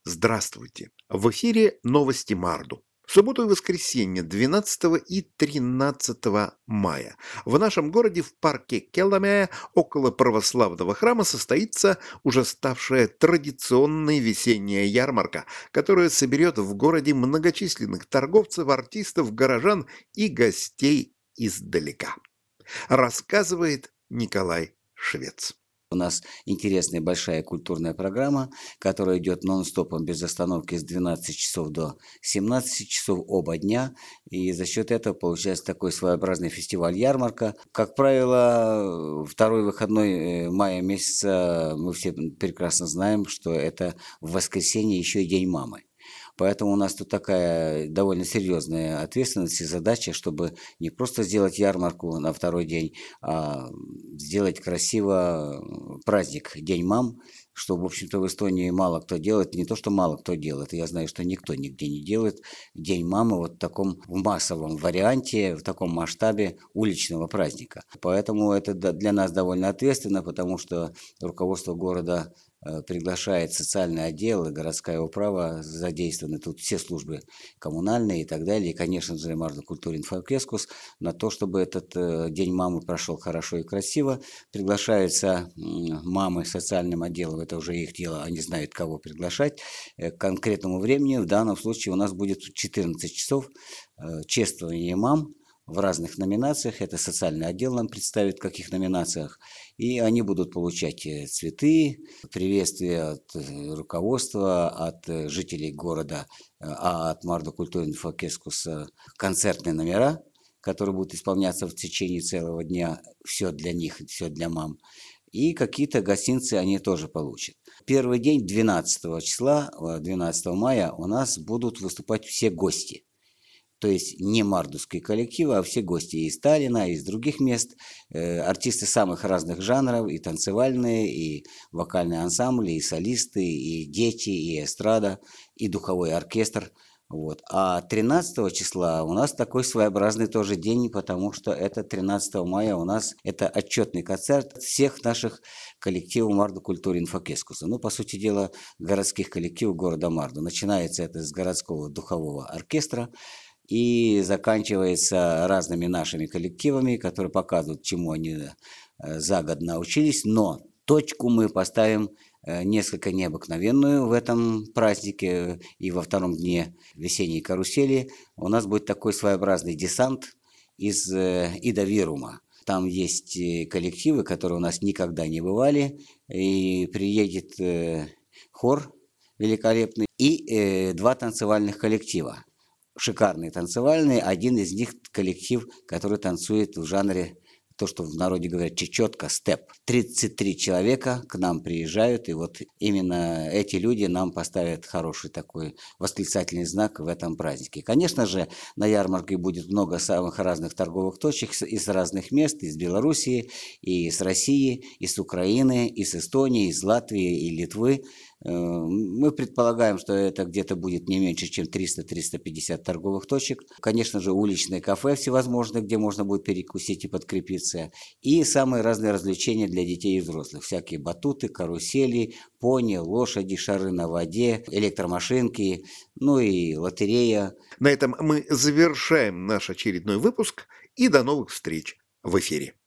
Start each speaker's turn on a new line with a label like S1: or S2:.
S1: Здравствуйте! В эфире новости Марду. В субботу и воскресенье 12 и 13 мая в нашем городе в парке Келламе около православного храма состоится уже ставшая традиционной весенняя ярмарка, которая соберет в городе многочисленных торговцев, артистов, горожан и гостей издалека. Рассказывает Николай Швец.
S2: У нас интересная большая культурная программа, которая идет нон-стопом без остановки с 12 часов до 17 часов оба дня. И за счет этого получается такой своеобразный фестиваль-ярмарка. Как правило, второй выходной мая месяца мы все прекрасно знаем, что это в воскресенье еще и День мамы. Поэтому у нас тут такая довольно серьезная ответственность и задача, чтобы не просто сделать ярмарку на второй день, а сделать красиво праздник День мам, что, в общем-то, в Эстонии мало кто делает. Не то, что мало кто делает, я знаю, что никто нигде не делает День мамы вот в таком в массовом варианте, в таком масштабе уличного праздника. Поэтому это для нас довольно ответственно, потому что руководство города приглашает социальный отдел и городская управа, задействованы тут все службы коммунальные и так далее, и, конечно же, Марда Культурин Фалкескус, на то, чтобы этот День мамы прошел хорошо и красиво. Приглашаются мамы социальным отделом, это уже их дело, они знают, кого приглашать. К конкретному времени, в данном случае у нас будет 14 часов чествования мам в разных номинациях. Это социальный отдел нам представит, в каких номинациях. И они будут получать цветы, приветствия от руководства, от жителей города, а от Марда Культурин Фалкескуса концертные номера, которые будут исполняться в течение целого дня. Все для них, все для мам. И какие-то гостинцы они тоже получат. Первый день, 12 числа, 12 мая, у нас будут выступать все гости. То есть не мардовские коллективы, а все гости из Таллина, из других мест, артисты самых разных жанров, и танцевальные, и вокальные ансамбли, и солисты, и дети, и эстрада, и духовой оркестр. Вот. А 13 числа у нас такой своеобразный тоже день, потому что это 13 мая у нас это отчетный концерт всех наших коллективов Марду Культурин Фалкескуса. Ну, по сути дела, городских коллективов города Марду. Начинается это с городского духового оркестра, и заканчивается разными нашими коллективами, которые показывают, чему они за год научились. Но точку мы поставим несколько необыкновенную в этом празднике и во втором дне весенней карусели. У нас будет такой своеобразный десант из Ида Вирума. Там есть коллективы, которые у нас никогда не бывали, и приедет хор великолепный и два танцевальных коллектива. Шикарные танцевальные. Один из них коллектив, который танцует в жанре, то, что в народе говорят, чечетка, степ. 33 человека к нам приезжают, и вот именно эти люди нам поставят хороший такой восклицательный знак в этом празднике. Конечно же, на ярмарке будет много самых разных торговых точек из разных мест, из Белоруссии, и из России, и с Украины, и с Эстонии, из Латвии и Литвы. Мы предполагаем, что это где-то будет не меньше, чем 300-350 торговых точек. Конечно же, уличные кафе всевозможные, где можно будет перекусить и подкрепиться. И самые разные развлечения для детей и взрослых. Всякие батуты, карусели, пони, лошади, шары на воде, электромашинки, ну и лотерея.
S1: На этом мы завершаем наш очередной выпуск и до новых встреч в эфире.